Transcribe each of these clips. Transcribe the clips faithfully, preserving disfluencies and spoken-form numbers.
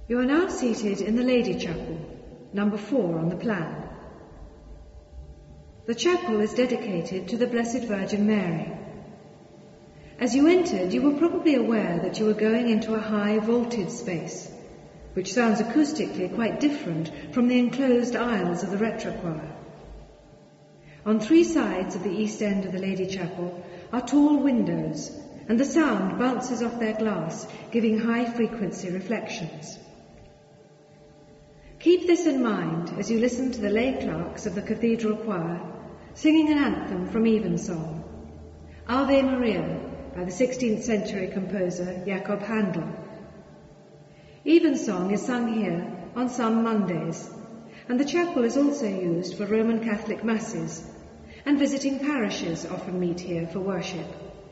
You are now seated in the Lady Chapel, number four on the plan. The chapel is dedicated to the Blessed Virgin Mary. As you entered, you were probably aware that you were going into a high vaulted space, which sounds acoustically quite different from the enclosed aisles of the retrochoir. On three sides of the east end of the Lady Chapel are tall windows, and the sound bounces off their glass, giving high-frequency reflections. Keep this in mind as you listen to the lay clerks of the cathedral choir singing an anthem from Evensong, Ave Maria, by the sixteenth century composer Jakob Handel. Evensong is sung here on some Mondays, and the chapel is also used for Roman Catholic masses, and visiting parishes often meet here for worship.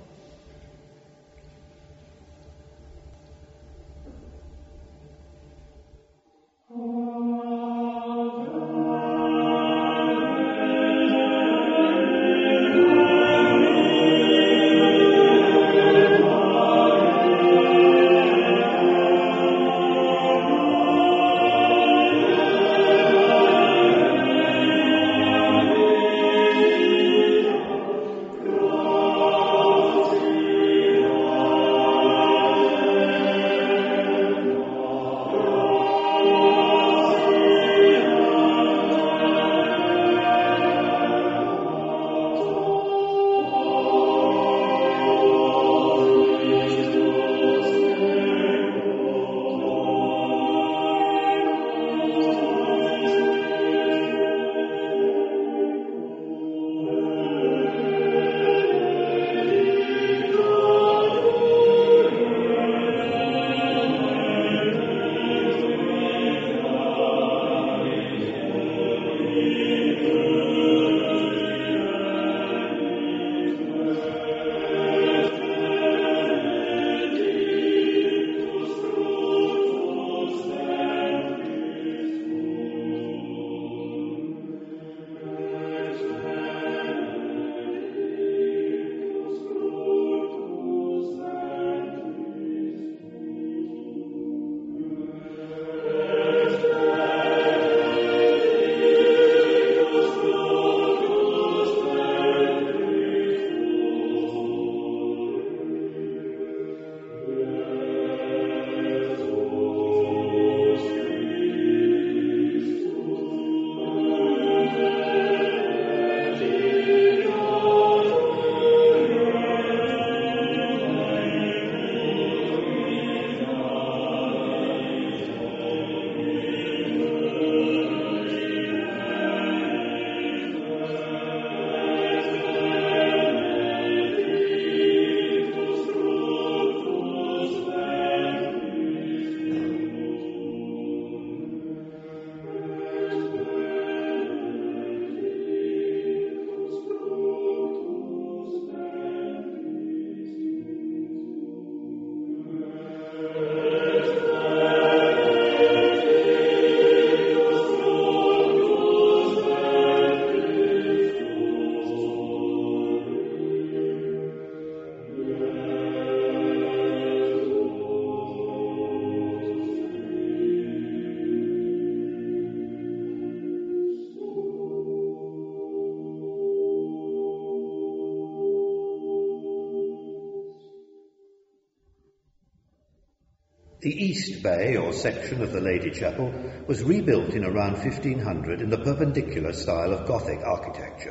The east bay, or section of the Lady Chapel, was rebuilt in around fifteen hundred in the Perpendicular style of Gothic architecture.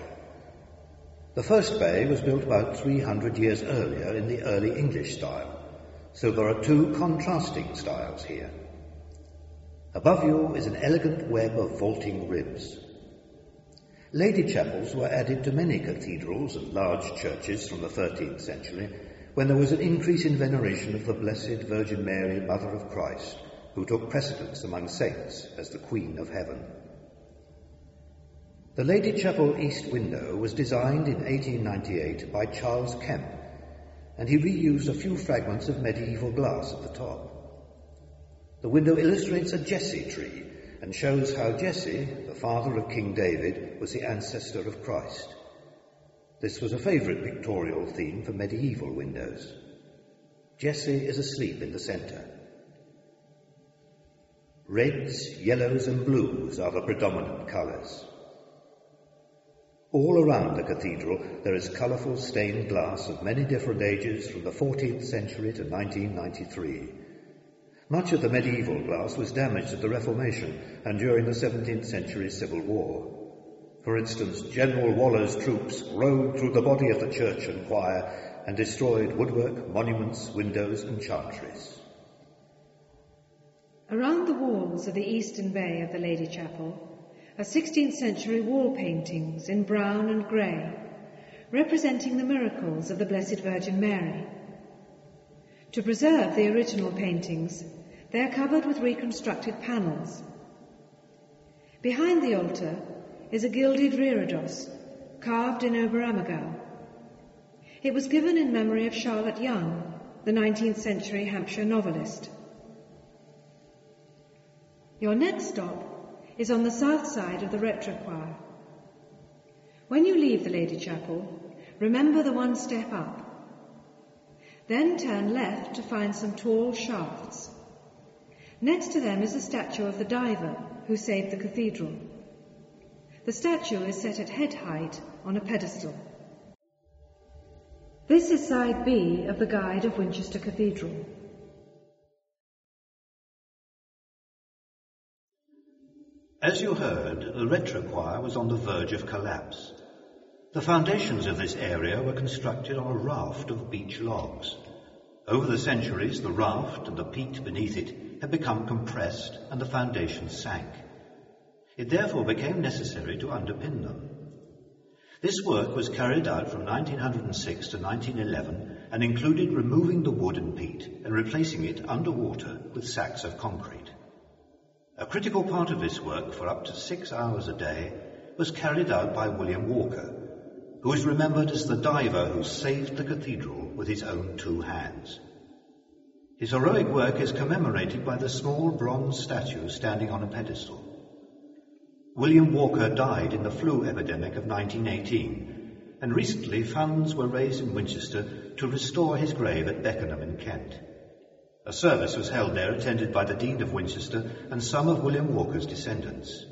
The first bay was built about three hundred years earlier in the early English style, so there are two contrasting styles here. Above you is an elegant web of vaulting ribs. Lady Chapels were added to many cathedrals and large churches from the thirteenth century, when there was an increase in veneration of the Blessed Virgin Mary, Mother of Christ, who took precedence among saints as the Queen of Heaven. The Lady Chapel east window was designed in eighteen ninety-eight by Charles Kemp, and he reused a few fragments of medieval glass at the top. The window illustrates a Jesse tree and shows how Jesse, the father of King David, was the ancestor of Christ. This was a favourite pictorial theme for medieval windows. Jesse is asleep in the centre. Reds, yellows and blues are the predominant colours. All around the cathedral there is colourful stained glass of many different ages from the fourteenth century to nineteen ninety-three. Much of the medieval glass was damaged at the Reformation and during the seventeenth century Civil War. For instance, General Waller's troops rode through the body of the church and choir and destroyed woodwork, monuments, windows and chantries. Around the walls of the eastern bay of the Lady Chapel are sixteenth century wall paintings in brown and grey, representing the miracles of the Blessed Virgin Mary. To preserve the original paintings, they are covered with reconstructed panels. Behind the altar is a gilded reredos, carved in Oberammergau. It was given in memory of Charlotte Young, the nineteenth century Hampshire novelist. Your next stop is on the south side of the retrochoir. When you leave the Lady Chapel, remember the one step up. Then turn left to find some tall shafts. Next to them is a statue of the diver who saved the cathedral. The statue is set at head height on a pedestal. This is side B of the Guide of Winchester Cathedral. As you heard, the retrochoir was on the verge of collapse. The foundations of this area were constructed on a raft of beech logs. Over the centuries, the raft and the peat beneath it had become compressed and the foundations sank. It therefore became necessary to underpin them. This work was carried out from nineteen oh six to nineteen eleven and included removing the wood and peat and replacing it underwater with sacks of concrete. A critical part of this work, for up to six hours a day, was carried out by William Walker, who is remembered as the diver who saved the cathedral with his own two hands. His heroic work is commemorated by the small bronze statue standing on a pedestal. William Walker died in the flu epidemic of nineteen eighteen, and recently funds were raised in Winchester to restore his grave at Beckenham in Kent. A service was held there attended by the Dean of Winchester and some of William Walker's descendants.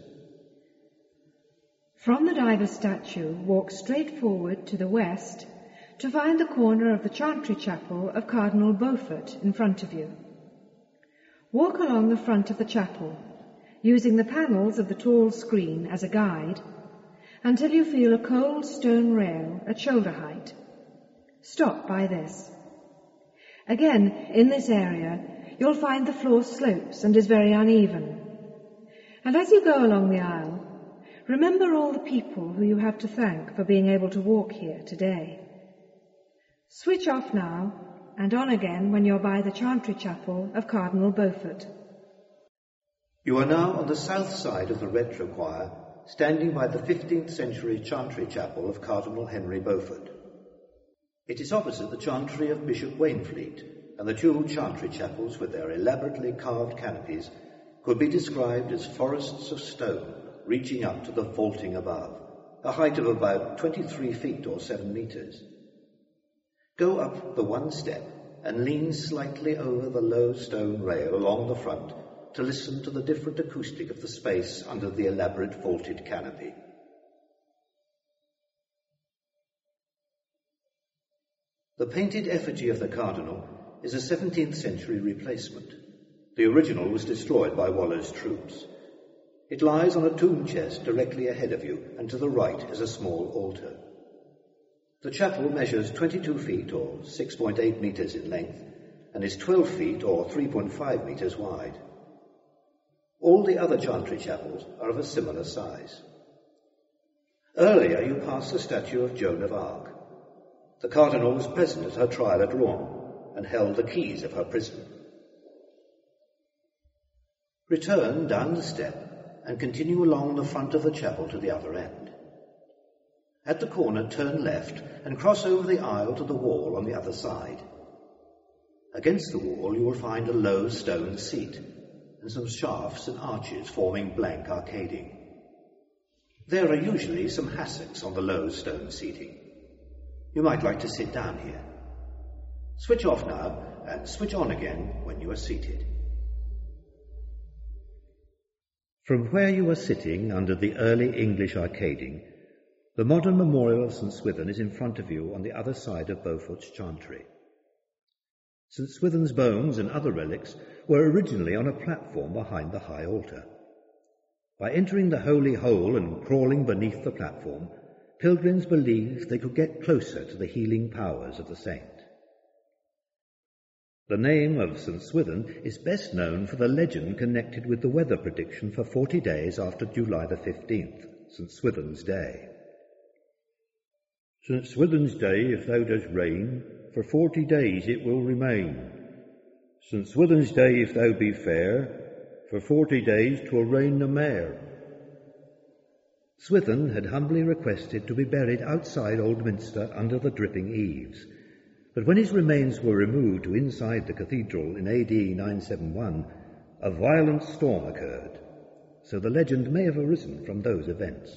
From the diver's statue, walk straight forward to the west to find the corner of the Chantry Chapel of Cardinal Beaufort in front of you. Walk along the front of the chapel, using the panels of the tall screen as a guide, until you feel a cold stone rail at shoulder height. Stop by this. Again, in this area, you'll find the floor slopes and is very uneven. And as you go along the aisle, remember all the people who you have to thank for being able to walk here today. Switch off now and on again when you're by the Chantry Chapel of Cardinal Beaufort. You are now on the south side of the retrochoir, standing by the fifteenth century Chantry Chapel of Cardinal Henry Beaufort. It is opposite the chantry of Bishop Waynfleet, and the two chantry chapels with their elaborately carved canopies could be described as forests of stone reaching up to the vaulting above, a height of about twenty-three feet or seven metres. Go up the one step and lean slightly over the low stone rail along the front to listen to the different acoustic of the space under the elaborate vaulted canopy. The painted effigy of the Cardinal is a seventeenth century replacement. The original was destroyed by Waller's troops. It lies on a tomb chest directly ahead of you, and to the right is a small altar. The chapel measures twenty-two feet or six point eight metres in length and is twelve feet or three point five metres wide. All the other chantry chapels are of a similar size. Earlier you passed the statue of Joan of Arc. The Cardinal was present at her trial at Rouen and held the keys of her prison. Return down the step and continue along the front of the chapel to the other end. At the corner, turn left and cross over the aisle to the wall on the other side. Against the wall you will find a low stone seat and some shafts and arches forming blank arcading. There are usually some hassocks on the low stone seating. You might like to sit down here. Switch off now and switch on again when you are seated. From where you are sitting under the early English arcading, the modern memorial of St Swithin is in front of you on the other side of Beaufort's chantry. St Swithin's bones and other relics were originally on a platform behind the high altar. By entering the holy hole and crawling beneath the platform, pilgrims believed they could get closer to the healing powers of the saint. The name of St Swithin is best known for the legend connected with the weather prediction for forty days after July the fifteenth, St Swithin's Day. St Swithin's Day, if thou dost rain, for forty days it will remain. St Swithin's Day, if thou be fair, for forty days 'twill rain no mair. Swithin had humbly requested to be buried outside Old Minster under the dripping eaves, but when his remains were removed to inside the cathedral in A D nine seventy-one, a violent storm occurred, so the legend may have arisen from those events.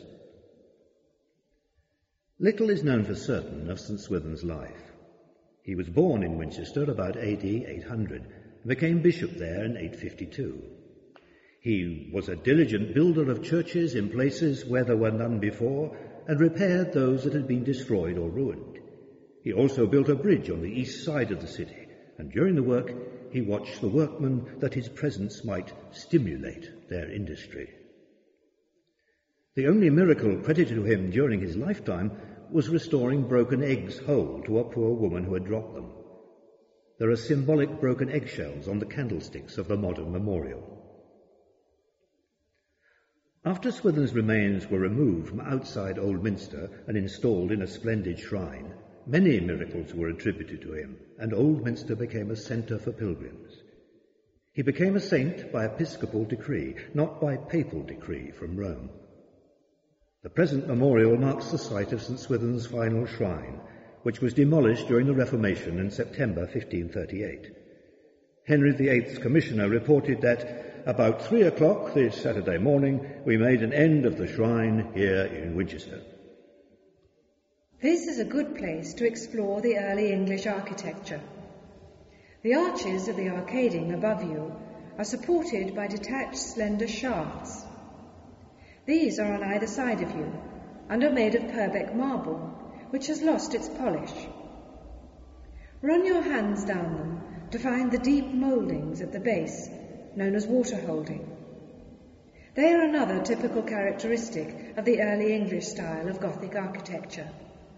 Little is known for certain of St Swithin's life. He was born in Winchester about A D eight hundred and became bishop there in eight fifty-two. He was a diligent builder of churches in places where there were none before and repaired those that had been destroyed or ruined. He also built a bridge on the east side of the city, and during the work he watched the workmen that his presence might stimulate their industry. The only miracle credited to him during his lifetime was restoring broken eggs whole to a poor woman who had dropped them. There are symbolic broken eggshells on the candlesticks of the modern memorial. After Swithin's remains were removed from outside Old Minster and installed in a splendid shrine, many miracles were attributed to him, and Old Minster became a centre for pilgrims. He became a saint by episcopal decree, not by papal decree from Rome. The present memorial marks the site of St Swithin's final shrine, which was demolished during the Reformation in September fifteen thirty-eight. Henry the Eighth's commissioner reported that about three o'clock this Saturday morning we made an end of the shrine here in Winchester. This is a good place to explore the early English architecture. The arches of the arcading above you are supported by detached slender shafts. These are on either side of you and are made of Purbeck marble, which has lost its polish. Run your hands down them to find the deep mouldings at the base, known as water-holding. They are another typical characteristic of the early English style of Gothic architecture.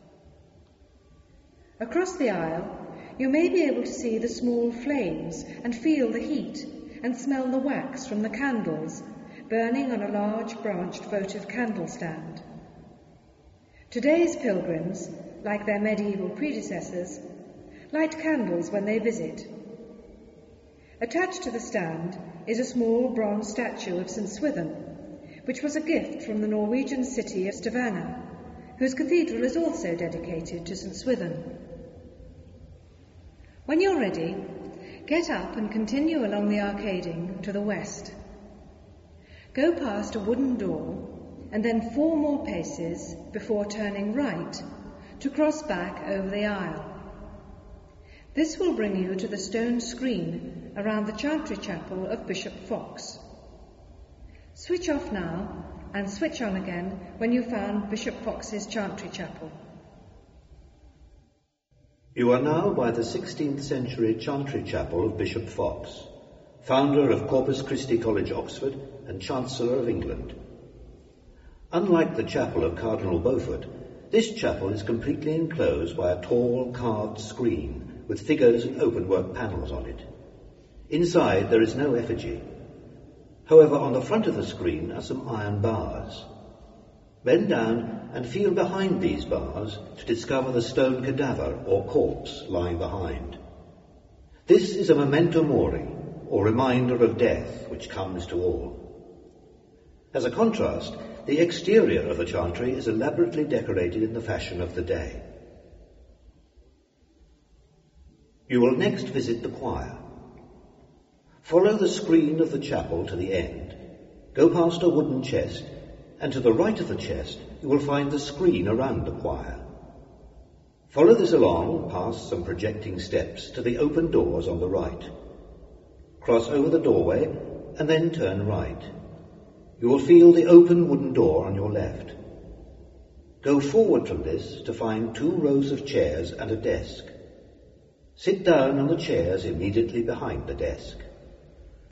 Across the aisle, you may be able to see the small flames and feel the heat and smell the wax from the candles burning on a large branched votive candle stand. Today's pilgrims, like their medieval predecessors, light candles when they visit. Attached to the stand is a small bronze statue of St Swithin, which was a gift from the Norwegian city of Stavanger, whose cathedral is also dedicated to St Swithin. When you're ready, get up and continue along the arcading to the west. Go past a wooden door and then four more paces before turning right to cross back over the aisle. This will bring you to the stone screen around the chantry chapel of Bishop Fox. Switch off now and switch on again when you've found Bishop Fox's chantry chapel. You are now by the sixteenth century chantry chapel of Bishop Fox, founder of Corpus Christi College, Oxford, and Chancellor of England. Unlike the chapel of Cardinal Beaufort, this chapel is completely enclosed by a tall carved screen with figures and openwork panels on it. Inside there is no effigy. However, on the front of the screen are some iron bars. Bend down and feel behind these bars to discover the stone cadaver or corpse lying behind. This is a memento mori, or reminder of death which comes to all. As a contrast, the exterior of the chantry is elaborately decorated in the fashion of the day. You will next visit the choir. Follow the screen of the chapel to the end, go past a wooden chest, and to the right of the chest you will find the screen around the choir. Follow this along past some projecting steps to the open doors on the right. Cross over the doorway and then turn right. You will feel the open wooden door on your left. Go forward from this to find two rows of chairs and a desk. Sit down on the chairs immediately behind the desk.